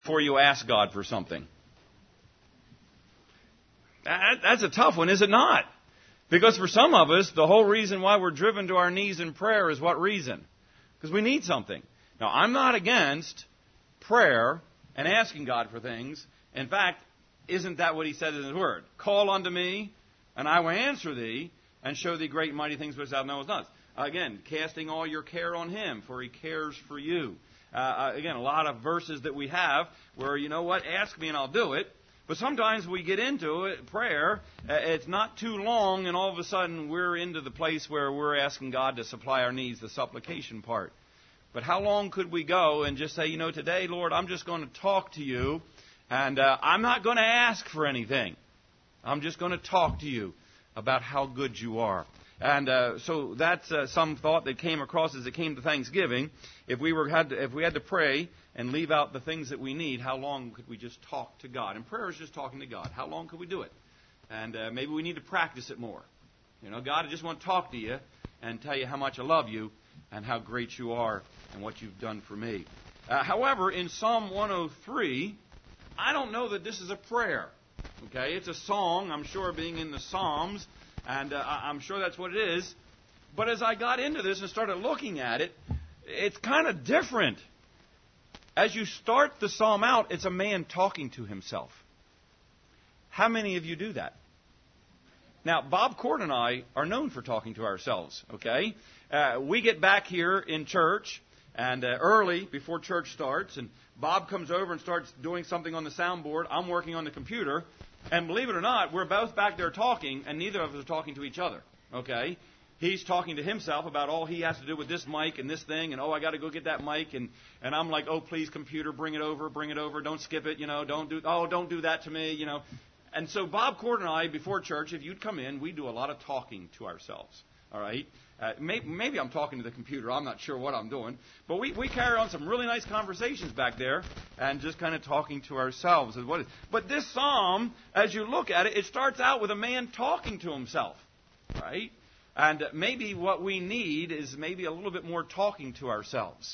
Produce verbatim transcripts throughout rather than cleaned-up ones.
before you ask God for something? That, that's a tough one, is it not? Because for some of us, the whole reason why we're driven to our knees in prayer is what reason? Because we need something. Now, I'm not against prayer and asking God for things. In fact, isn't that what He said in His Word? Call unto me, and I will answer thee, and show thee great and mighty things which thou knowest not. Again, casting all your care on Him, for He cares for you. Uh, again, a lot of verses that we have where, you know what, ask me and I'll do it. But sometimes we get into it, prayer, uh, it's not too long, and all of a sudden we're into the place where we're asking God to supply our needs, the supplication part. But how long could we go and just say, you know, today, Lord, I'm just going to talk to you, and uh, I'm not going to ask for anything. I'm just going to talk to you about how good you are. And uh, so that's uh, some thought that came across as it came to Thanksgiving. If we were had to, if we had to pray and leave out the things that we need, how long could we just talk to God? And prayer is just talking to God. How long could we do it? And uh, maybe we need to practice it more. You know, God, I just want to talk to you and tell you how much I love you and how great you are and what you've done for me. Uh, however, in Psalm one oh three, I don't know that this is a prayer. Okay, it's a song, I'm sure, being in the Psalms, and uh, I'm sure that's what it is. But as I got into this and started looking at it, it's kind of different. As you start the psalm out, it's a man talking to himself. How many of you do that? Now, Bob Cord and I are known for talking to ourselves, okay? Uh, we get back here in church, and uh, early, before church starts, and Bob comes over and starts doing something on the soundboard. I'm working on the computer, and believe it or not, we're both back there talking, and neither of us are talking to each other, okay? He's talking to himself about all he has to do with this mic and this thing, and oh, I got to go get that mic, and, and I'm like, oh, please, computer, bring it over, bring it over, don't skip it, you know, don't do, oh, don't do that to me, you know. And so Bob Cord and I, before church, if you'd come in, we do a lot of talking to ourselves, all right? Uh, maybe, maybe I'm talking to the computer. I'm not sure what I'm doing. But we, we carry on some really nice conversations back there and just kind of talking to ourselves. Is what it is. But this psalm, as you look at it, it starts out with a man talking to himself, right? And maybe what we need is maybe a little bit more talking to ourselves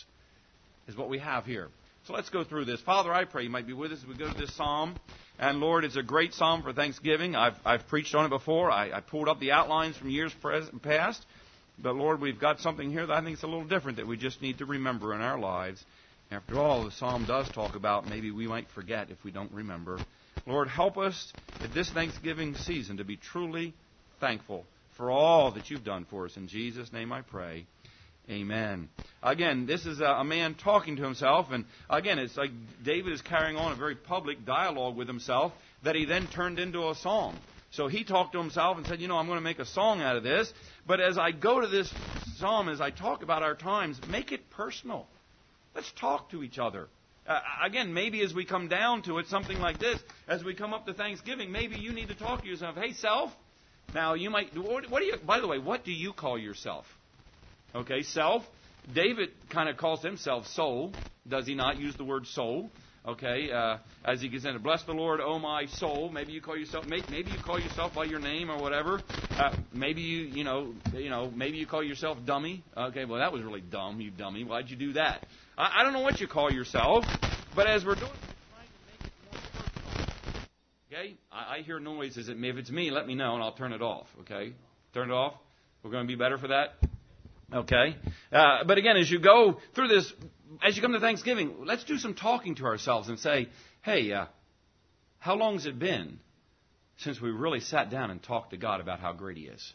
is what we have here. So let's go through this. Father, I pray you might be with us as we go to this psalm. And Lord, it's a great psalm for Thanksgiving. I've, I've preached on it before. I, I pulled up the outlines from years past. But Lord, we've got something here that I think is a little different that we just need to remember in our lives. After all, the psalm does talk about maybe we might forget if we don't remember. Lord, help us at this Thanksgiving season to be truly thankful for all that you've done for us. In Jesus' name I pray. Amen. Again, this is a man talking to himself. And again, it's like David is carrying on a very public dialogue with himself that he then turned into a song. So he talked to himself and said, you know, I'm going to make a song out of this. But as I go to this psalm, as I talk about our times, make it personal. Let's talk to each other. Uh, again, maybe as we come down to it, something like this, as we come up to Thanksgiving, maybe you need to talk to yourself. Hey, self. Now, you might, what, what do you, by the way, what do you call yourself? Okay, self. David kind of calls himself soul. Does he not use the word soul? Okay, uh, as he gets into, bless the Lord, O my soul. Maybe you call yourself, maybe you call yourself by your name or whatever. Uh, maybe you, you know, you know, maybe you call yourself dummy. Okay, well that was really dumb, you dummy. Why'd you do that? I, I don't know what you call yourself, but as we're doing, we're trying to make it more personal. Okay, I, I hear noises. If it's me, let me know and I'll turn it off. Okay, turn it off. We're going to be better for that. Okay, uh, but again, as you go through this. As you come to Thanksgiving, let's do some talking to ourselves and say, hey, uh, how long has it been since we really sat down and talked to God about how great He is?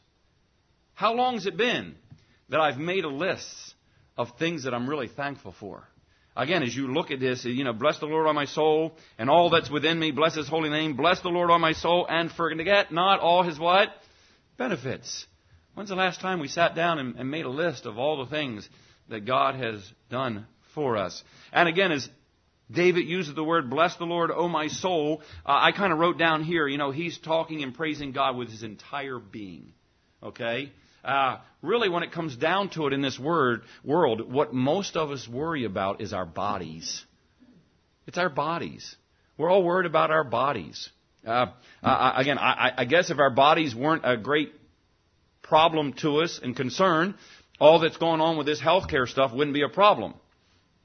How long has it been that I've made a list of things that I'm really thankful for? Again, as you look at this, you know, bless the Lord, O my soul, and all that's within me, bless His holy name. Bless the Lord, O my soul, and forget not all His what? Benefits. When's the last time we sat down and, and made a list of all the things that God has done for us? And again, as David uses the word, bless the Lord, O my soul, uh, I kind of wrote down here, you know, he's talking and praising God with his entire being. Okay? Uh, really, when it comes down to it in this word world, what most of us worry about is our bodies. It's our bodies. We're all worried about our bodies. Uh, uh, again, I, I guess if our bodies weren't a great problem to us and concern, all that's going on with this healthcare stuff wouldn't be a problem.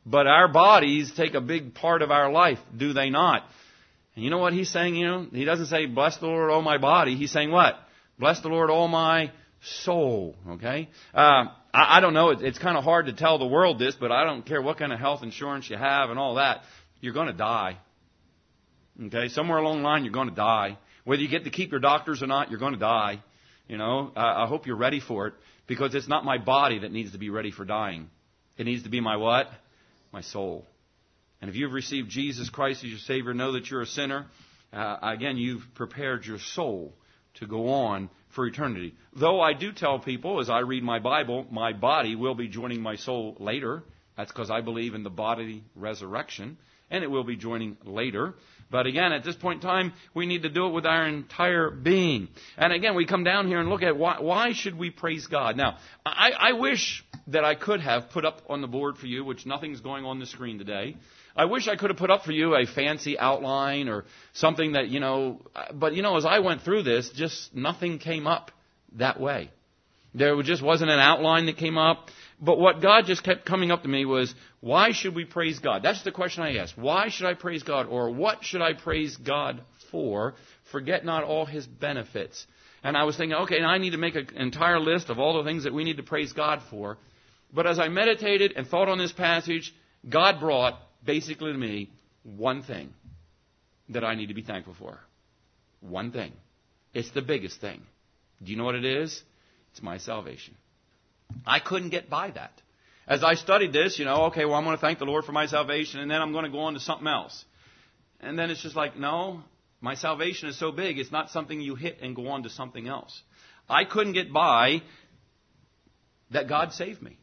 But our bodies take a big part of our life, do they not? And you know what he's saying? You know, he doesn't say, bless the Lord, oh my body. He's saying what? Bless the Lord, oh my soul. Okay? Uh, I, I don't know. It, it's kind of hard to tell the world this, but I don't care what kind of health insurance you have and all that. You're going to die. Okay? Somewhere along the line, you're going to die. Whether you get to keep your doctors or not, you're going to die. You know, uh, I hope you're ready for it, because it's not my body that needs to be ready for dying. It needs to be my what? My soul. And if you've received Jesus Christ as your Savior, know that you're a sinner. Uh, again, you've prepared your soul to go on for eternity. Though I do tell people, as I read my Bible, my body will be joining my soul later. That's because I believe in the bodily resurrection, and it will be joining later. But again, at this point in time, we need to do it with our entire being. And again, we come down here and look at why, why should we praise God? Now, I, I wish that I could have put up on the board for you, which nothing's going on the screen today. I wish I could have put up for you a fancy outline or something that, you know, but, you know, as I went through this, just nothing came up that way. There just wasn't an outline that came up. But what God just kept coming up to me was, why should we praise God? That's the question I asked. Why should I praise God? Or what should I praise God for? Forget not all His benefits. And I was thinking, okay, now I need to make an entire list of all the things that we need to praise God for. But as I meditated and thought on this passage, God brought basically to me one thing that I need to be thankful for. One thing. It's the biggest thing. Do you know what it is? It's my salvation. I couldn't get by that. As I studied this, you know, okay, well, I'm going to thank the Lord for my salvation, and then I'm going to go on to something else. And then it's just like, no, my salvation is so big, it's not something you hit and go on to something else. I couldn't get by that God saved me.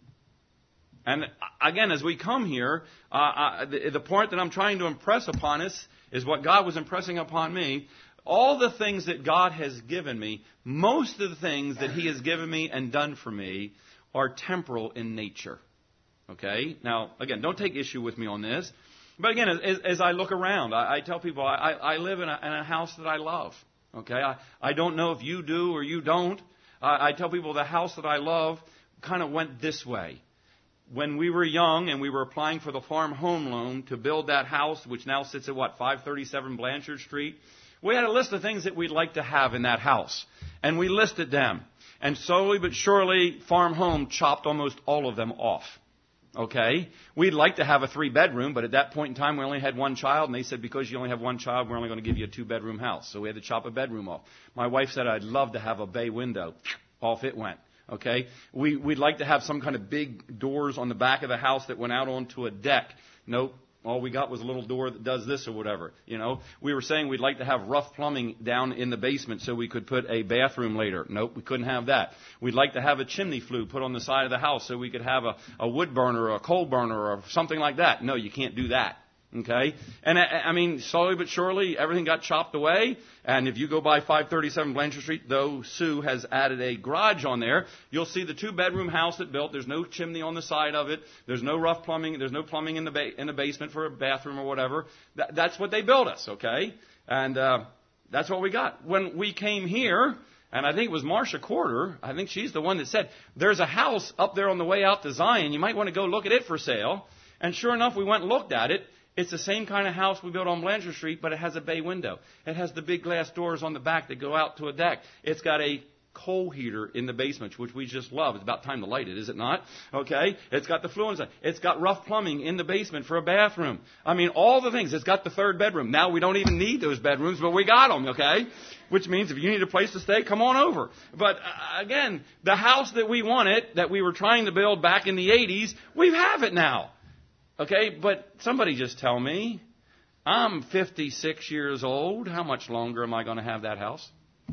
And again, as we come here, uh, uh, the, the point that I'm trying to impress upon us is what God was impressing upon me. All the things that God has given me, most of the things that He has given me and done for me are temporal in nature. Okay? Now, again, don't take issue with me on this. But again, as, as I look around, I, I tell people I, I live in a, in a house that I love. Okay? I, I don't know if you do or you don't. I, I tell people the house that I love kind of went this way. When we were young and we were applying for the farm home loan to build that house, which now sits at, what, five thirty-seven Blanchard Street, we had a list of things that we'd like to have in that house. And we listed them. And slowly but surely, Farm Home chopped almost all of them off. Okay? We'd like to have a three-bedroom, but at that point in time, we only had one child. And they said, because you only have one child, we're only going to give you a two-bedroom house. So we had to chop a bedroom off. My wife said, I'd love to have a bay window. Off it went. Okay? We, we'd like to have some kind of big doors on the back of the house that went out onto a deck. Nope. All we got was a little door that does this or whatever. You know, we were saying we'd like to have rough plumbing down in the basement so we could put a bathroom later. Nope, we couldn't have that. We'd like to have a chimney flue put on the side of the house so we could have a, a wood burner or a coal burner or something like that. No, you can't do that. Okay? And I, I mean, slowly but surely, everything got chopped away. And if you go by five thirty-seven Blanchard Street, though Sue has added a garage on there, you'll see the two-bedroom house that built. There's no chimney on the side of it. There's no rough plumbing. There's no plumbing in the ba- in the basement for a bathroom or whatever. That, that's what they built us, okay? And uh, that's what we got. When we came here, and I think it was Marcia Corder, I think she's the one that said, there's a house up there on the way out to Zion. You might want to go look at it for sale. And sure enough, we went and looked at it. It's the same kind of house we built on Blanchard Street, but it has a bay window. It has the big glass doors on the back that go out to a deck. It's got a coal heater in the basement, which we just love. It's about time to light it, is it not? Okay? It's got the flue inside. It's got rough plumbing in the basement for a bathroom. I mean, all the things. It's got the third bedroom. Now we don't even need those bedrooms, but we got them, okay? Which means if you need a place to stay, come on over. But uh, again, the house that we wanted, that we were trying to build back in the eighties, we have it now. Okay, but somebody just tell me, I'm fifty-six years old. How much longer am I going to have that house?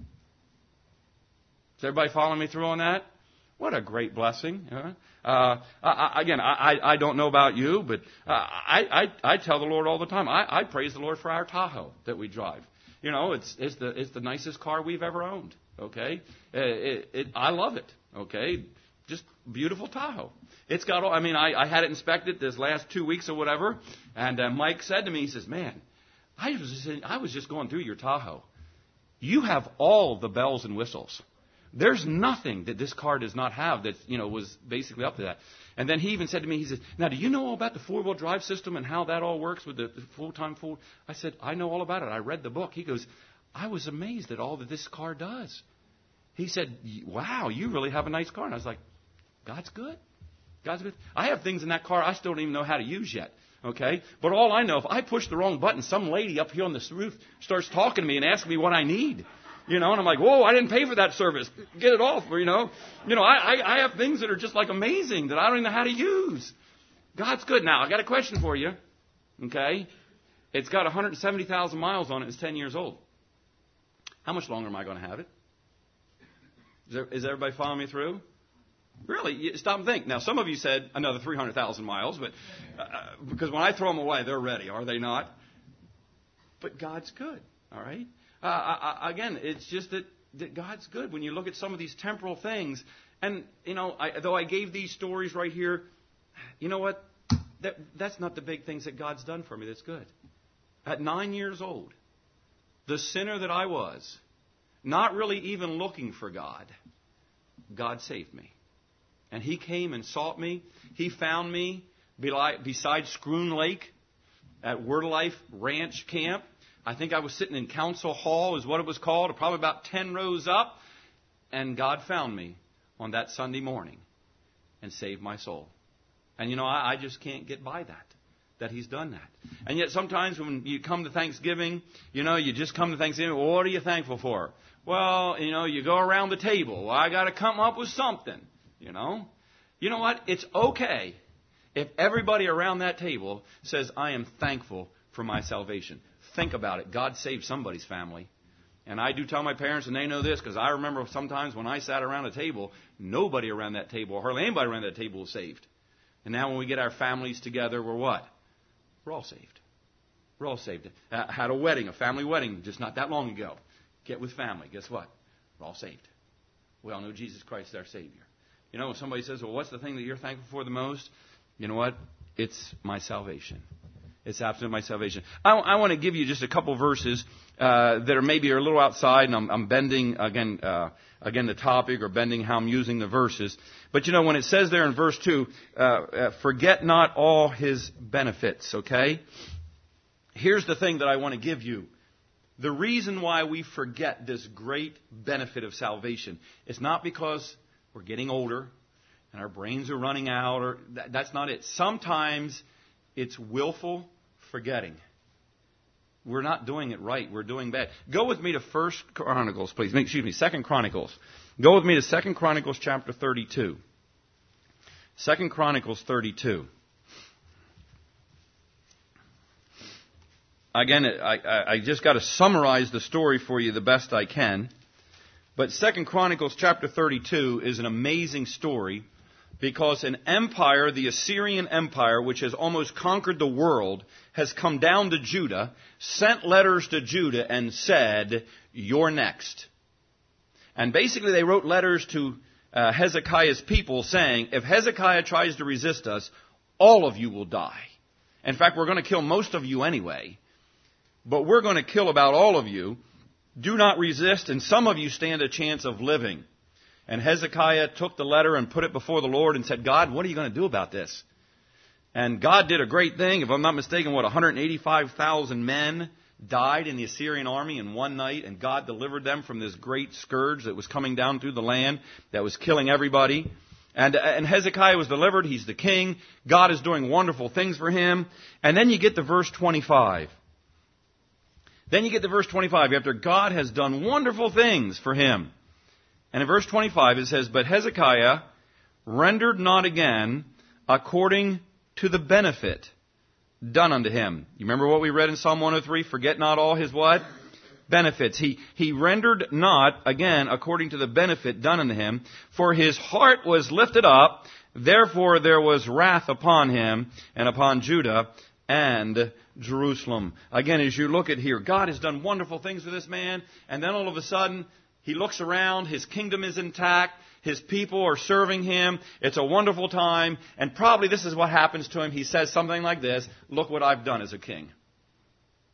Is everybody following me through on that? What a great blessing. Uh, I, I, again, I, I don't know about you, but uh, I, I, I tell the Lord all the time, I, I praise the Lord for our Tahoe that we drive. You know, it's, it's, the, it's the nicest car we've ever owned. Okay? It, it, it, I love it. Okay? Just beautiful Tahoe. It's got all, I mean, I, I had it inspected this last two weeks or whatever, and uh, Mike said to me, he says, man, I was, just, I was just going through your Tahoe. You have all the bells and whistles. There's nothing that this car does not have that, you know, was basically up to that. And then he even said to me, he said, now, do you know all about the four-wheel drive system and how that all works with the, the full-time full? I said, I know all about it. I read the book. He goes, I was amazed at all that this car does. He said, wow, you really have a nice car. And I was like, God's good. God's good. I have things in that car I still don't even know how to use yet. Okay? But all I know, if I push the wrong button, some lady up here on this roof starts talking to me and asking me what I need. You know, and I'm like, whoa, I didn't pay for that service. Get it off. You know, you know, I, I, I have things that are just like amazing that I don't even know how to use. God's good. Now, I got a question for you. Okay? It's got one hundred seventy thousand miles on it. It's ten years old. How much longer am I going to have it? Is, there, is everybody following me through? Really? You stop and think. Now, some of you said another three hundred thousand miles, but uh, because when I throw them away, they're ready, are they not? But God's good, all right? Uh, I, I, again, it's just that, that God's good when you look at some of these temporal things. And, you know, I, though I gave these stories right here, you know what? That, that's not the big things that God's done for me that's good. At nine years old, the sinner that I was, not really even looking for God, God saved me. And He came and sought me. He found me beside Scroon Lake at Word of Life Ranch Camp. I think I was sitting in Council Hall is what it was called, probably about ten rows up. And God found me on that Sunday morning and saved my soul. And, you know, I, I just can't get by that, that He's done that. And yet sometimes when you come to Thanksgiving, you know, you just come to Thanksgiving, well, what are you thankful for? Well, you know, you go around the table. Well, I got to come up with something, you know. You know what? It's okay if everybody around that table says, I am thankful for my salvation. Think about it. God saved somebody's family. And I do tell my parents, and they know this, because I remember sometimes when I sat around a table, nobody around that table, or hardly anybody around that table was saved. And now when we get our families together, we're what? We're all saved. We're all saved. I had a wedding, a family wedding, just not that long ago. Get with family. Guess what? We're all saved. We all know Jesus Christ is our Savior. You know, when somebody says, well, what's the thing that you're thankful for the most? You know what? It's my salvation. It's absolutely my salvation. I, I want to give you just a couple verses uh, that are maybe are a little outside, and I'm, I'm bending, again, uh, again the topic or bending how I'm using the verses. But, you know, when it says there in verse two, uh, uh, forget not all His benefits, okay? Here's the thing that I want to give you. The reason why we forget this great benefit of salvation is not because we're getting older and our brains are running out, or that, that's not it. Sometimes it's willful forgetting. We're not doing it right. We're doing bad. Go with me to First Chronicles, please. Excuse me, Second Chronicles. Go with me to Second Chronicles chapter thirty-two. Second Chronicles thirty-two. Again, I, I just got to summarize the story for you the best I can. But Second Chronicles chapter thirty-two is an amazing story because an empire, the Assyrian Empire, which has almost conquered the world, has come down to Judah, sent letters to Judah and said, you're next. And basically they wrote letters to uh, Hezekiah's people saying, if Hezekiah tries to resist us, all of you will die. In fact, we're going to kill most of you anyway. But we're going to kill about all of you. Do not resist, and some of you stand a chance of living. And Hezekiah took the letter and put it before the Lord and said, God, what are you going to do about this? And God did a great thing. If I'm not mistaken, what, one hundred eighty-five thousand men died in the Assyrian army in one night, and God delivered them from this great scourge that was coming down through the land that was killing everybody. And, and Hezekiah was delivered. He's the king. God is doing wonderful things for him. And then you get to verse twenty-five. Then you get to verse twenty-five, after God has done wonderful things for him. And in verse twenty-five it says, but Hezekiah rendered not again according to the benefit done unto him. You remember what we read in Psalm one oh three? Forget not all his what? Benefits. He, he rendered not again according to the benefit done unto him, for his heart was lifted up, therefore there was wrath upon him and upon Judah and Jerusalem. Again, as you look at here, God has done wonderful things for this man, and then all of a sudden, he looks around, his kingdom is intact, his people are serving him, it's a wonderful time, and probably this is what happens to him. He says something like this, look what I've done as a king.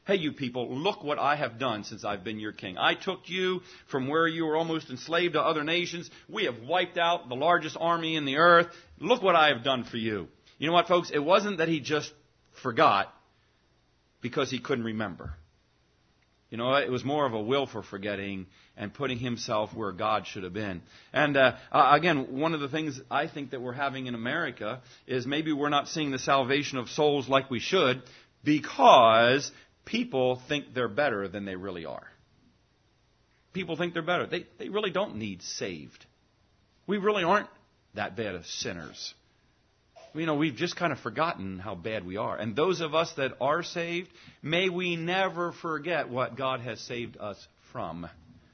Hey, you people, look what I have done since I've been your king. I took you from where you were almost enslaved to other nations. We have wiped out the largest army in the earth. Look what I have done for you. You know what, folks? It wasn't that he just forgot because he couldn't remember. You know, it was more of a will for forgetting and putting himself where God should have been. And uh, uh, again, one of the things I think that we're having in America is maybe we're not seeing the salvation of souls like we should because people think they're better than they really are. People think they're better. They, they really don't need saved. We really aren't that bad of sinners. You know, we've just kind of forgotten how bad we are. And those of us that are saved, may we never forget what God has saved us from.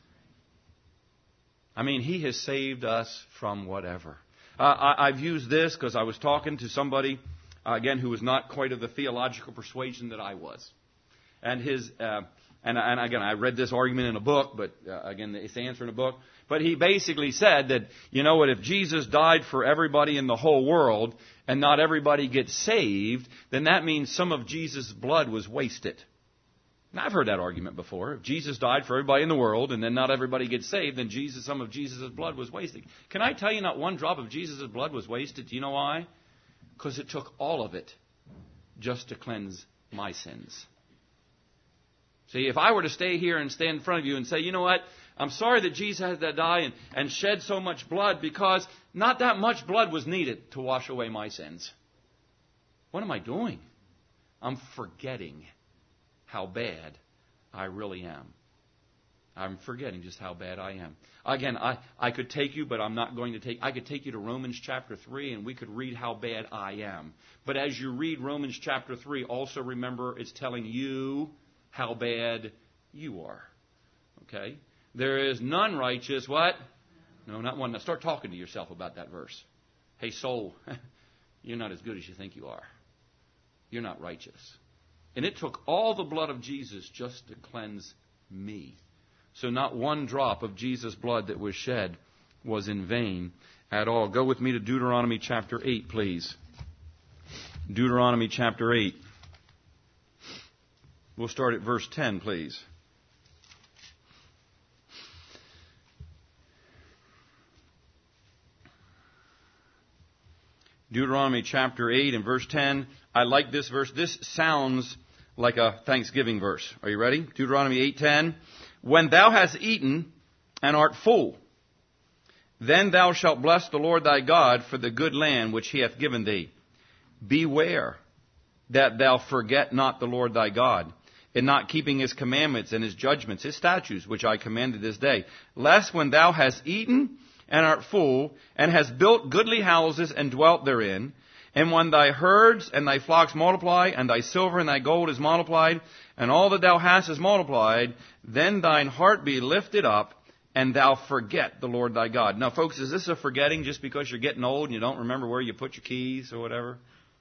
I mean, He has saved us from whatever. Uh, I, I've used this because I was talking to somebody, uh, again, who was not quite of the theological persuasion that I was. And his, uh, and, and again, I read this argument in a book, but uh, again, it's the answer in a book. But he basically said that, you know what, if Jesus died for everybody in the whole world and not everybody gets saved, then that means some of Jesus' blood was wasted. Now, I've heard that argument before. If Jesus died for everybody in the world and then not everybody gets saved, then Jesus, some of Jesus' blood was wasted. Can I tell you not one drop of Jesus' blood was wasted? Do you know why? Because it took all of it just to cleanse my sins. See, if I were to stay here and stand in front of you and say, you know what, I'm sorry that Jesus had to die and, and shed so much blood because not that much blood was needed to wash away my sins. What am I doing? I'm forgetting how bad I really am. I'm forgetting just how bad I am. Again, I, I could take you, but I'm not going to take... I could take you to Romans chapter three, and we could read how bad I am. But as you read Romans chapter three, also remember it's telling you how bad you are. Okay? There is none righteous, what? No, not one. Now start talking to yourself about that verse. Hey, soul, you're not as good as you think you are. You're not righteous. And it took all the blood of Jesus just to cleanse me. So not one drop of Jesus' blood that was shed was in vain at all. Go with me to Deuteronomy chapter eight, please. Deuteronomy chapter eight. We'll start at verse ten, please. Deuteronomy chapter eight and verse ten. I like this verse. This sounds like a Thanksgiving verse. Are you ready? Deuteronomy eight ten. When thou hast eaten and art full, then thou shalt bless the Lord thy God for the good land which he hath given thee. Beware that thou forget not the Lord thy God, in not keeping his commandments and his judgments, his statutes, which I commanded this day. Lest when thou hast eaten and art full, and hast built goodly houses and dwelt therein, and when thy herds and thy flocks multiply, and thy silver and thy gold is multiplied, and all that thou hast is multiplied, then thine heart be lifted up, and thou forget the Lord thy God. Now, folks, is this a forgetting just because you're getting old and you don't remember where you put your keys or whatever?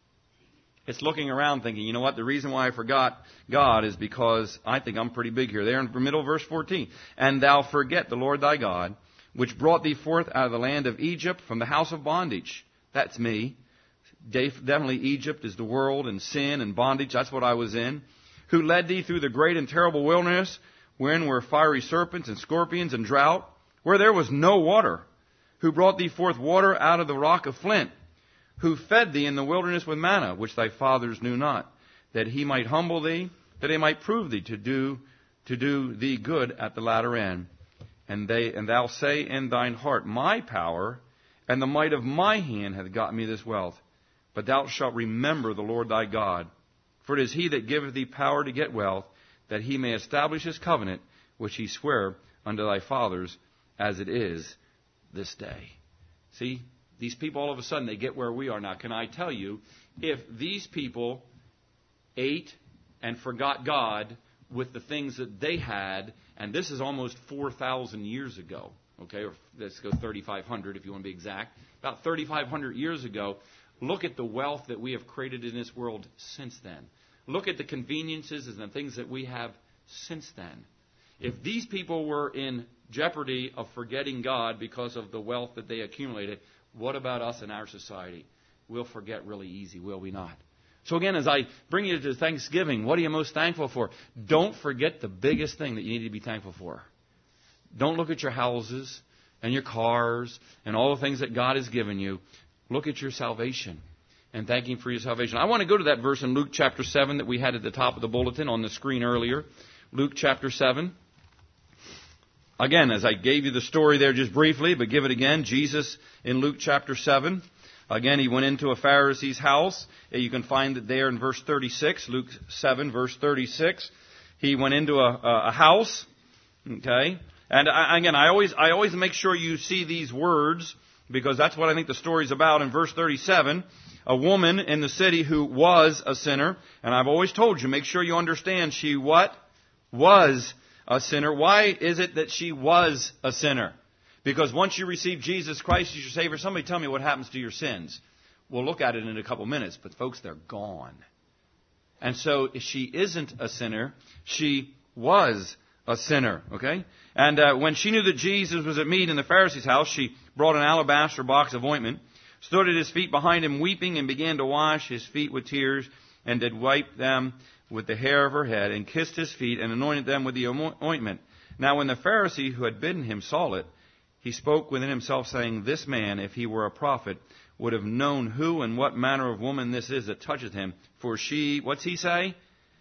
It's looking around thinking, you know what, the reason why I forgot God is because I think I'm pretty big here. There in the middle of verse fourteen. And thou forget the Lord thy God, which brought thee forth out of the land of Egypt from the house of bondage. That's me. Definitely Egypt is the world and sin and bondage. That's what I was in. Who led thee through the great and terrible wilderness, wherein were fiery serpents and scorpions and drought, where there was no water. Who brought thee forth water out of the rock of flint. Who fed thee in the wilderness with manna, which thy fathers knew not, that he might humble thee, that he might prove thee to do to do thee good at the latter end. And they and thou say in thine heart, my power and the might of my hand hath got me this wealth. But thou shalt remember the Lord thy God, for it is he that giveth thee power to get wealth, that he may establish his covenant, which he sware unto thy fathers, as it is this day. See, these people all of a sudden, they get where we are now. Can I tell you, if these people ate and forgot God with the things that they had, and this is almost four thousand years ago, okay, or let's go thirty-five hundred if you want to be exact, about thirty-five hundred years ago, look at the wealth that we have created in this world since then. Look at the conveniences and the things that we have since then. If these people were in jeopardy of forgetting God because of the wealth that they accumulated, what about us in our society? We'll forget really easy, will we not? So again, as I bring you to Thanksgiving, what are you most thankful for? Don't forget the biggest thing that you need to be thankful for. Don't look at your houses and your cars and all the things that God has given you. Look at your salvation and thank Him for your salvation. I want to go to that verse in Luke chapter seven that we had at the top of the bulletin on the screen earlier. Luke chapter seven. Again, as I gave you the story there just briefly, but give it again. Jesus in Luke chapter seven. Again, He went into a Pharisee's house. You can find it there in verse thirty-six. Luke seven, verse thirty-six. He went into a, a house. Okay. And I, again, I always, I always make sure you see these words, because that's what I think the story's about. In verse thirty-seven, a woman in the city who was a sinner, and I've always told you, make sure you understand she what? Was a sinner. Why is it that she was a sinner? Because once you receive Jesus Christ as your Savior, somebody tell me what happens to your sins. We'll look at it in a couple minutes, but folks, they're gone. And so if she isn't a sinner, she was a sinner, okay? And uh, when she knew that Jesus was at meat in the Pharisee's house, she brought an alabaster box of ointment, stood at His feet behind Him weeping, and began to wash His feet with tears, and did wipe them with the hair of her head, and kissed His feet, and anointed them with the ointment. Now when the Pharisee who had bidden Him saw it, he spoke within himself, saying, This man, if he were a prophet, would have known who and what manner of woman this is that toucheth him. For she, what's he say?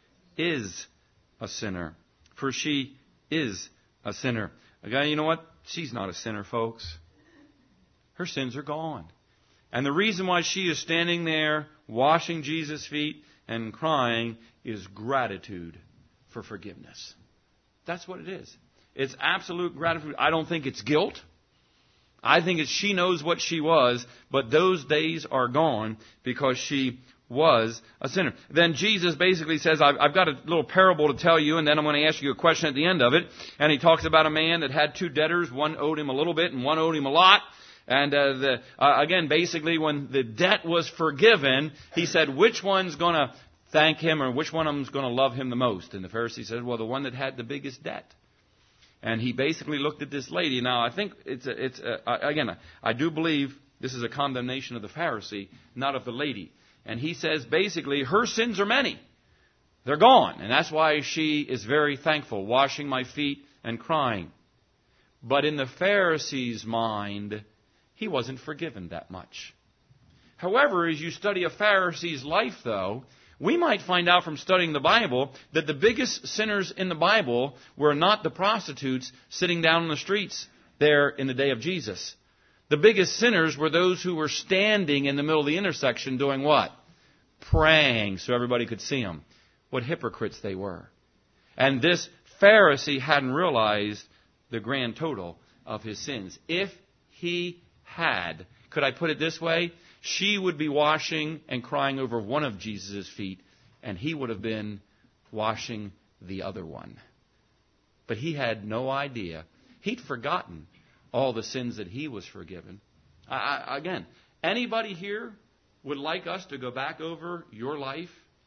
Is a sinner. For she is a sinner. Again, you know what? She's not a sinner, folks. Her sins are gone. And the reason why she is standing there washing Jesus' feet and crying is gratitude for forgiveness. That's what it is. It's absolute gratitude. I don't think it's guilt. I think it's she knows what she was, but those days are gone because she was a sinner. Then Jesus basically says, I've, I've got a little parable to tell you, and then I'm going to ask you a question at the end of it. And He talks about a man that had two debtors. One owed him a little bit and one owed him a lot. And uh, the, uh, again, basically when the debt was forgiven, He said, which one's going to thank him or which one of them's going to love him the most? And the Pharisee said, well, the one that had the biggest debt. And he basically looked at this lady. Now, I think it's a, it's a, again, I do believe this is a condemnation of the Pharisee, not of the lady. And he says basically her sins are many. They're gone. And that's why she is very thankful, washing my feet and crying. But in the Pharisee's mind, he wasn't forgiven that much. However, as you study a Pharisee's life, though, we might find out from studying the Bible that the biggest sinners in the Bible were not the prostitutes sitting down on the streets there in the day of Jesus. The biggest sinners were those who were standing in the middle of the intersection doing what? Praying so everybody could see them. What hypocrites they were. And this Pharisee hadn't realized the grand total of his sins. If he had, could I put it this way? She would be washing and crying over one of Jesus' feet, and he would have been washing the other one. But he had no idea. He'd forgotten all the sins that he was forgiven. I, I, again, anybody here would like us to go back over your life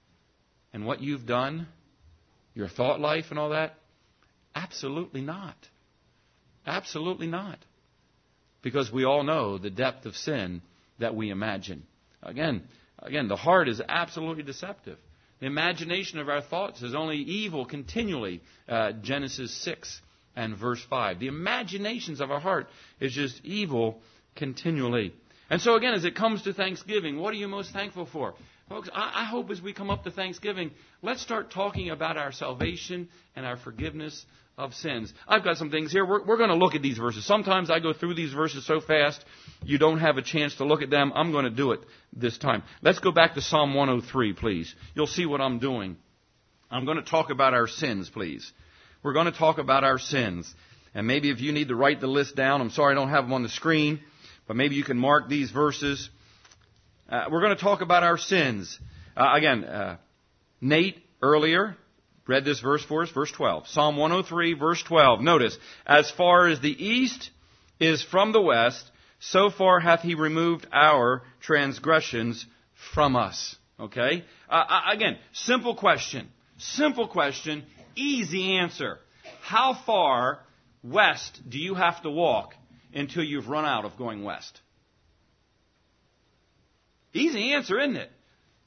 and what you've done, your thought life and all that? Absolutely not. Absolutely not. Because we all know the depth of sin that we imagine. Again, again, the heart is absolutely deceptive. The imagination of our thoughts is only evil continually. Uh, Genesis six and verse five. The imaginations of our heart is just evil continually. And so again, as it comes to Thanksgiving, what are you most thankful for? Folks, I, I hope as we come up to Thanksgiving, let's start talking about our salvation and our forgiveness of sins. I've got some things here. We're, we're going to look at these verses. Sometimes I go through these verses so fast, you don't have a chance to look at them. I'm going to do it this time. Let's go back to Psalm one oh three, please. You'll see what I'm doing. I'm going to talk about our sins, please. We're going to talk about our sins. And maybe if you need to write the list down, I'm sorry I don't have them on the screen, but maybe you can mark these verses. Uh, we're going to talk about our sins. Uh, again, uh, Nate earlier read this verse for us, verse twelve. Psalm one oh three, verse twelve. Notice, as far as the east is from the west, so far hath He removed our transgressions from us. Okay? Uh, again, simple question. Simple question, easy answer. How far west do you have to walk until you've run out of going west? Easy answer, isn't it?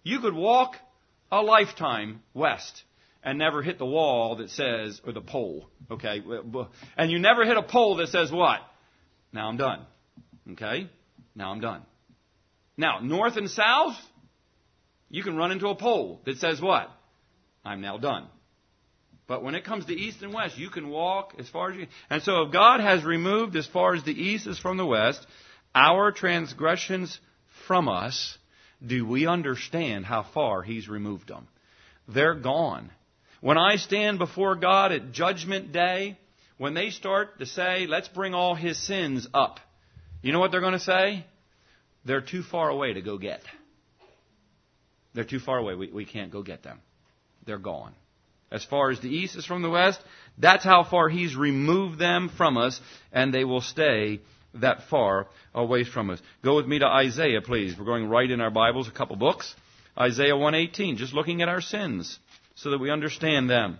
You could walk a lifetime west and never hit the wall that says, or the pole, okay? And you never hit a pole that says what? Now I'm done. Okay? Now I'm done. Now, north and south, you can run into a pole that says what? I'm now done. But when it comes to east and west, you can walk as far as you can. And so if God has removed as far as the east is from the west, our transgressions from us, do we understand how far He's removed them? They're gone. When I stand before God at Judgment Day, when they start to say, let's bring all His sins up, you know what they're going to say? They're too far away to go get. They're too far away. We, we can't go get them. They're gone. As far as the east is from the west, that's how far He's removed them from us, and they will stay that far away from us. Go with me to Isaiah, please. We're going right in our Bibles, a couple books. Isaiah one eighteen, just looking at our sins so that we understand them.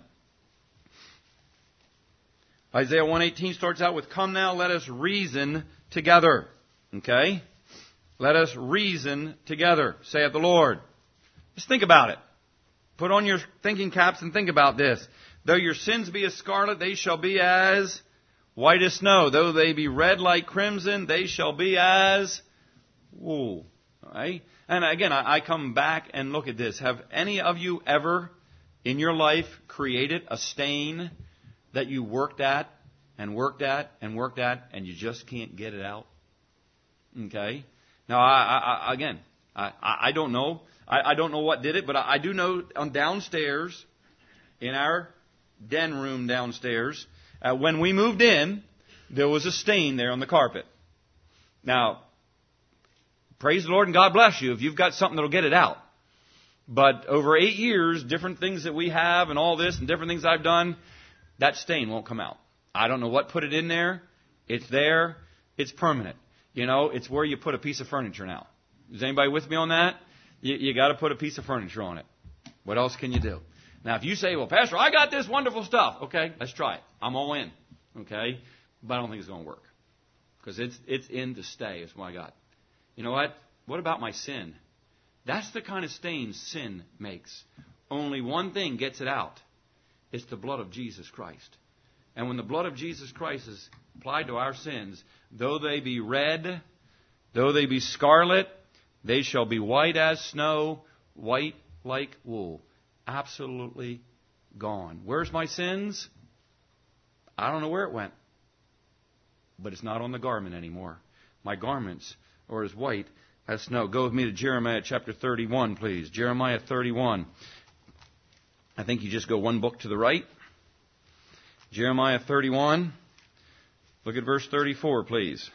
Isaiah one eighteen starts out with, come now, let us reason together. Okay? Let us reason together, saith the Lord. Just think about it. Put on your thinking caps and think about this. Though your sins be as scarlet, they shall be as white as snow. Though they be red like crimson, they shall be as wool. All right? And again, I come back and look at this. Have any of you ever in your life created a stain that you worked at and worked at and worked at and you just can't get it out? Okay? Now, I, I, again, I, I don't know. I, I don't know what did it, but I, I do know on downstairs, in our den room downstairs, uh, when we moved in, there was a stain there on the carpet. Now, praise the Lord and God bless you if you've got something that'll get it out. But over eight years, different things that we have and all this and different things I've done, that stain won't come out. I don't know what put it in there. It's there. It's permanent. You know, it's where you put a piece of furniture now. Is anybody with me on that? You, you got to put a piece of furniture on it. What else can you do? Now, if you say, well, Pastor, I got this wonderful stuff. Okay, let's try it. I'm all in. Okay? But I don't think it's going to work. Because it's, it's in to stay is what I got. You know what? What about my sin? That's the kind of stain sin makes. Only one thing gets it out. It's the blood of Jesus Christ. And when the blood of Jesus Christ is applied to our sins, though they be red, though they be scarlet, they shall be white as snow, white like wool. Absolutely gone. Where's my sins? I don't know where it went. But it's not on the garment anymore. My garments are as white as snow. Go with me to Jeremiah chapter thirty-one, please. Jeremiah thirty-one. I think you just go one book to the right. Jeremiah thirty-one. Look at verse thirty-four, please.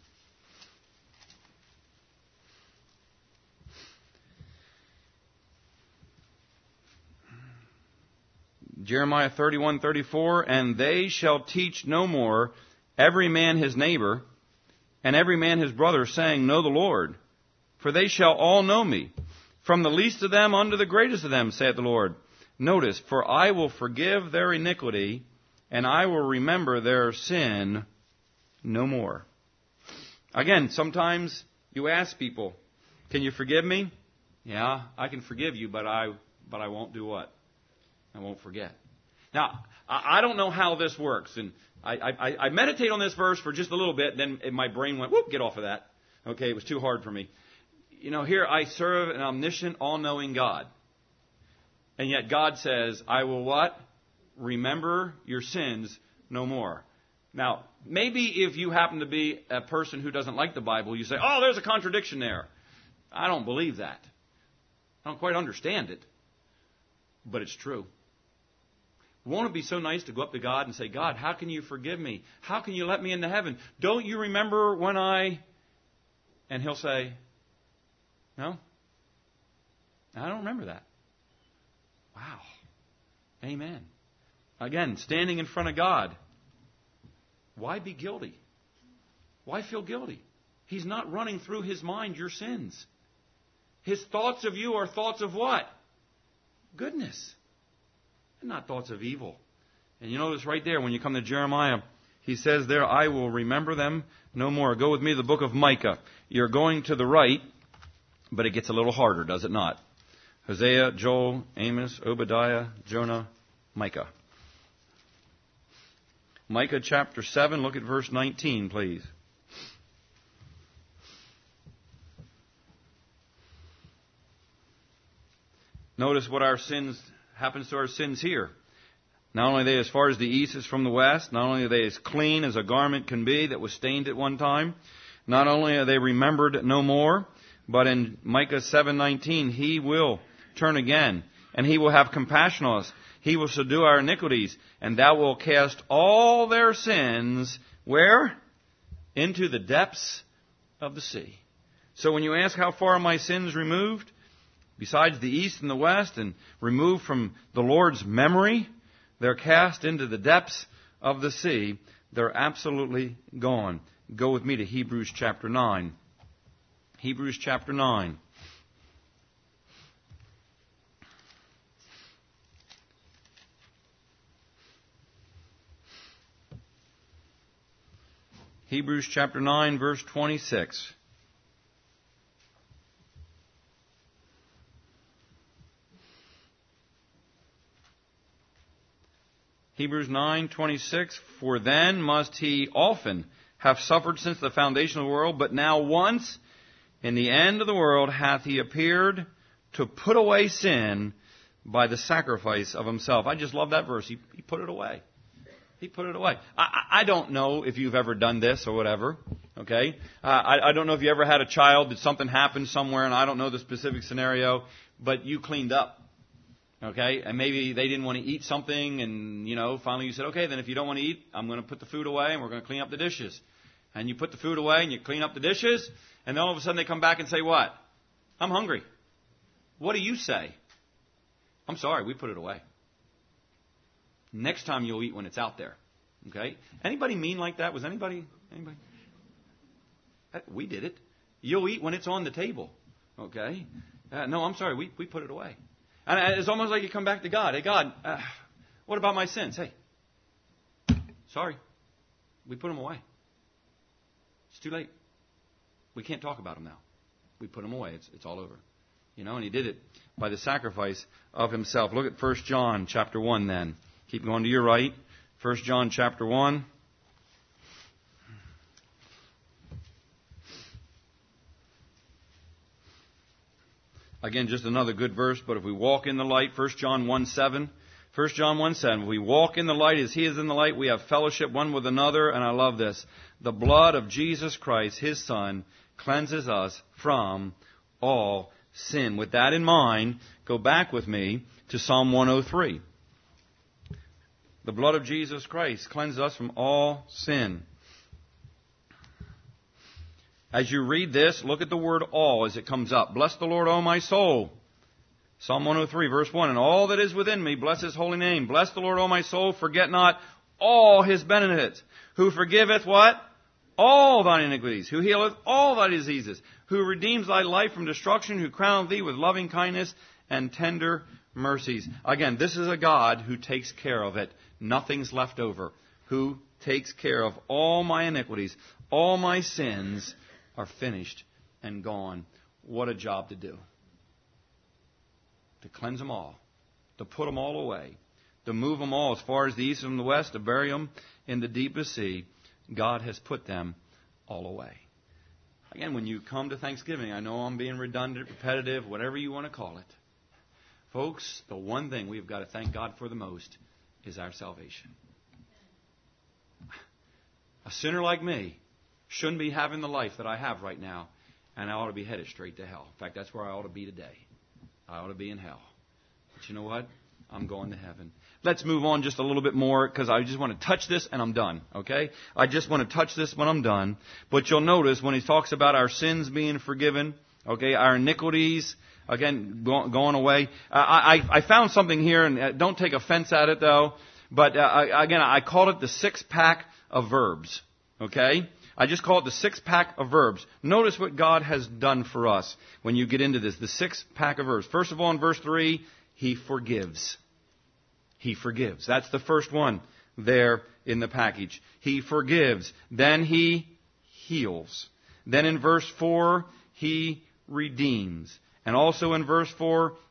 Jeremiah thirty-one thirty-four, and they shall teach no more every man his neighbor, and every man his brother, saying, Know the Lord. For they shall all know me, from the least of them unto the greatest of them, saith the Lord. Notice, for I will forgive their iniquity, and I will remember their sin no more. Again, sometimes you ask people, can you forgive me? Yeah, I can forgive you, but I but I won't do what? I won't forget. Now, I don't know how this works, and I, I, I meditate on this verse for just a little bit, then my brain went, whoop, get off of that. Okay, it was too hard for me. You know, here I serve an omniscient, all-knowing God. And yet God says, I will what? Remember your sins no more. Now, maybe if you happen to be a person who doesn't like the Bible, you say, oh, there's a contradiction there. I don't believe that. I don't quite understand it. But it's true. Won't it be so nice to go up to God and say, God, how can you forgive me? How can you let me into heaven? Don't you remember when I... And He'll say, no, I don't remember that. Wow. Amen. Again, standing in front of God. Why be guilty? Why feel guilty? He's not running through His mind your sins. His thoughts of you are thoughts of what? Goodness. And not thoughts of evil. And you notice right there when you come to Jeremiah, he says there, I will remember them no more. Go with me to the book of Micah. You're going to the right, but it gets a little harder, does it not? Hosea, Joel, Amos, Obadiah, Jonah, Micah. Micah chapter seven, look at verse nineteen, please. Notice what our sins happens to our sins here. Not only are they as far as the east is from the west, not only are they as clean as a garment can be that was stained at one time, not only are they remembered no more, but in Micah seven nineteen, He will turn again, and He will have compassion on us. He will subdue our iniquities, and Thou wilt cast all their sins, where? Into the depths of the sea. So when you ask how far are my sins removed, besides the east and the west, and removed from the Lord's memory, they're cast into the depths of the sea. They're absolutely gone. Go with me to Hebrews chapter nine. Hebrews chapter nine. Hebrews chapter nine, verse twenty-six. Hebrews nine twenty-six, for then must he often have suffered since the foundation of the world, but now once in the end of the world hath he appeared to put away sin by the sacrifice of himself. I just love that verse. He, he put it away. He put it away. I, I don't know if you've ever done this or whatever. Okay? Uh, I, I don't know if you ever had a child, that something happened somewhere, and I don't know the specific scenario, but you cleaned up. Okay? And maybe they didn't want to eat something, and, you know, finally you said, okay, then if you don't want to eat, I'm going to put the food away, and we're going to clean up the dishes. And you put the food away, and you clean up the dishes, and then all of a sudden they come back and say, what? I'm hungry. What do you say? I'm sorry, we put it away. Next time you'll eat when it's out there. Okay? Anybody mean like that? Was anybody? Anybody? We did it. You'll eat when it's on the table. Okay? Uh, no, I'm sorry. We we put it away. And it's almost like you come back to God. Hey, God, uh, what about my sins? Hey, sorry. We put them away. It's too late. We can't talk about them now. We put them away. It's it's all over. You know, and He did it by the sacrifice of Himself. Look at First John chapter one then. Keep going to your right. First John chapter one. Again, just another good verse, but if we walk in the light, First John one seven. First John one seven. If we walk in the light as He is in the light, we have fellowship one with another, and I love this. The blood of Jesus Christ, His Son, cleanses us from all sin. With that in mind, go back with me to Psalm one oh three. The blood of Jesus Christ cleanses us from all sin. As you read this, look at the word all as it comes up. Bless the Lord, O my soul. Psalm one oh three, verse one. And all that is within me, bless His holy name. Bless the Lord, O my soul. Forget not all His benefits. Who forgiveth what? All thine iniquities. Who healeth all thy diseases. Who redeems thy life from destruction. Who crowneth thee with loving kindness and tender mercies. Again, this is a God who takes care of it. Nothing's left over. Who takes care of all my iniquities. All my sins are finished and gone. What a job to do. To cleanse them all. To put them all away. To move them all as far as the east from the west. To bury them in the deepest sea. God has put them all away. Again, when you come to Thanksgiving, I know I'm being redundant, repetitive, whatever you want to call it. Folks, the one thing we've got to thank God for the most is our salvation. A sinner like me shouldn't be having the life that I have right now, and I ought to be headed straight to hell. In fact, that's where I ought to be today. I ought to be in hell. But you know what? I'm going to heaven. Let's move on just a little bit more, because I just want to touch this and I'm done. Okay? I just want to touch this when I'm done. But you'll notice when he talks about our sins being forgiven, okay, our iniquities, again, go, going away. Uh, I, I found something here, and uh, don't take offense at it, though. But, uh, I, again, I called it the six-pack of verbs. Okay? I just call it the six-pack of verbs. Notice what God has done for us when you get into this. The six-pack of verbs. First of all, in verse three, He forgives. He forgives. That's the first one there in the package. He forgives. Then He heals. Then in verse four, He redeems. And also in verse four,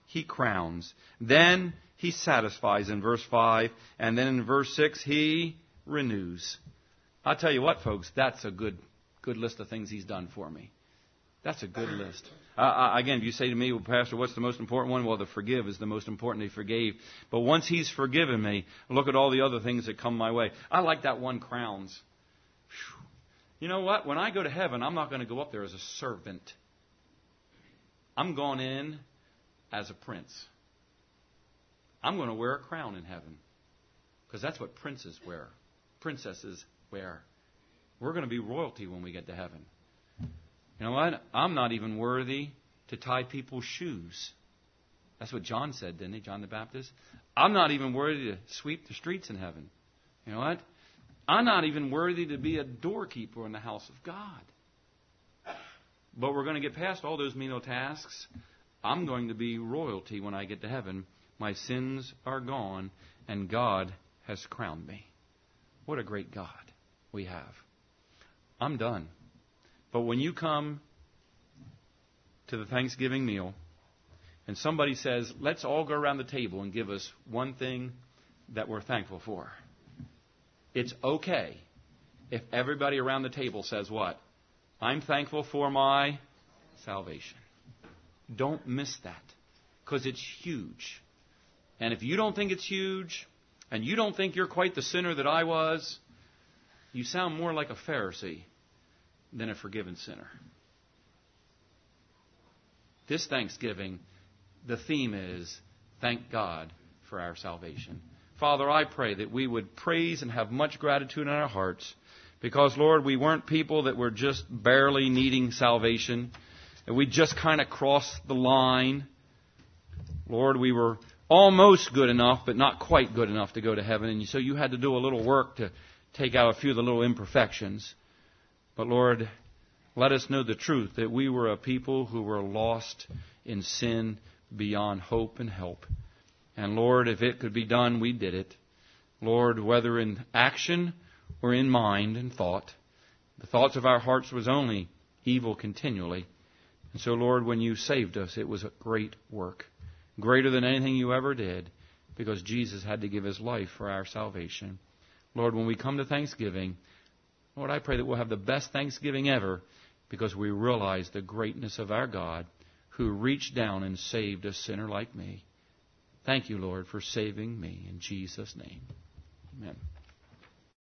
He crowns. Then He satisfies in verse five. And then in verse six, He renews. I'll tell you what, folks, that's a good, good list of things He's done for me. That's a good list. Uh, again, if you say to me, well, Pastor, what's the most important one? Well, the forgive is the most important. He forgave. But once He's forgiven me, look at all the other things that come my way. I like that one, crowns. Whew. You know what? When I go to heaven, I'm not going to go up there as a servant. I'm going in as a prince. I'm going to wear a crown in heaven. Because that's what princes wear. Princesses wear. We're going to be royalty when we get to heaven. You know what? I'm not even worthy to tie people's shoes. That's what John said, didn't he? John the Baptist. I'm not even worthy to sweep the streets in heaven. You know what? I'm not even worthy to be a doorkeeper in the house of God. But we're going to get past all those menial tasks. I'm going to be royalty when I get to heaven. My sins are gone, and God has crowned me. What a great God we have. I'm done. But when you come to the Thanksgiving meal and somebody says, let's all go around the table and give us one thing that we're thankful for, it's okay if everybody around the table says what? I'm thankful for my salvation. Don't miss that, because it's huge. And if you don't think it's huge, and you don't think you're quite the sinner that I was, you sound more like a Pharisee than a forgiven sinner. This Thanksgiving, the theme is, thank God for our salvation. Father, I pray that we would praise and have much gratitude in our hearts, because, Lord, we weren't people that were just barely needing salvation, that we just kind of crossed the line. Lord, we were almost good enough, but not quite good enough to go to heaven, and so you had to do a little work to take out a few of the little imperfections. But Lord, let us know the truth, that we were a people who were lost in sin beyond hope and help. And Lord, if it could be done, we did it. Lord, whether in action or in mind and thought, the thoughts of our hearts was only evil continually. And so, Lord, when you saved us, it was a great work, greater than anything you ever did, because Jesus had to give His life for our salvation. Lord, when we come to Thanksgiving, Lord, I pray that we'll have the best Thanksgiving ever, because we realize the greatness of our God, who reached down and saved a sinner like me. Thank you, Lord, for saving me. In Jesus' name, amen.